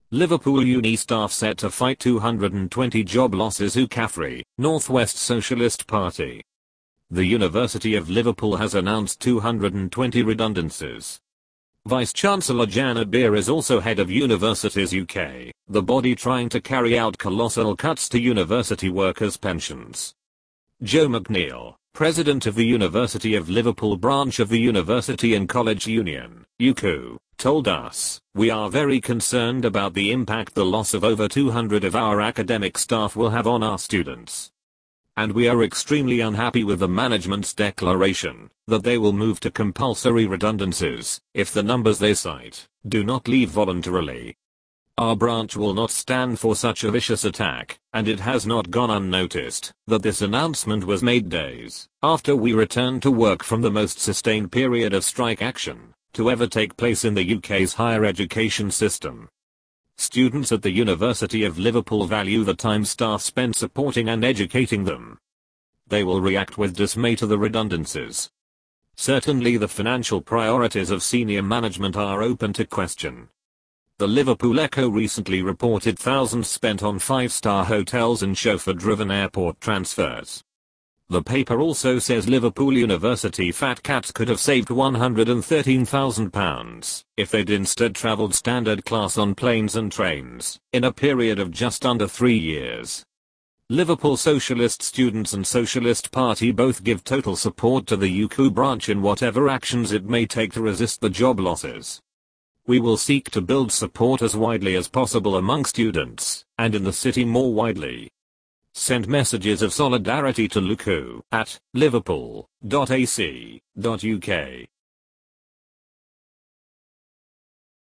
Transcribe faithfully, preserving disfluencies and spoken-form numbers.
Liverpool Uni staff set to fight two hundred twenty job losses. U K A F R I, North West Socialist Party. The University of Liverpool has announced two hundred twenty redundancies. Vice-Chancellor Janet Beer is also head of Universities U K, the body trying to carry out colossal cuts to university workers' pensions. Joe McNeill, president of the University of Liverpool branch of the University and College Union, U C U, told us, "We are very concerned about the impact the loss of over two hundred of our academic staff will have on our students. And we are extremely unhappy with the management's declaration that they will move to compulsory redundancies if the numbers they cite do not leave voluntarily. Our branch will not stand for such a vicious attack, and it has not gone unnoticed that this announcement was made days after we returned to work from the most sustained period of strike action to ever take place in the U K's higher education system. Students at the University of Liverpool value the time staff spend supporting and educating them. They will react with dismay to the redundancies. Certainly the financial priorities of senior management are open to question." The Liverpool Echo recently reported thousands spent on five-star hotels and chauffeur-driven airport transfers. The paper also says Liverpool University fat cats could have saved one hundred thirteen thousand pounds if they'd instead travelled standard class on planes and trains in a period of just under three years. Liverpool Socialist Students and Socialist Party both give total support to the U C U branch in whatever actions it may take to resist the job losses. "We will seek to build support as widely as possible among students, and in the city more widely. Send messages of solidarity to L U C U at liverpool dot a c dot u k.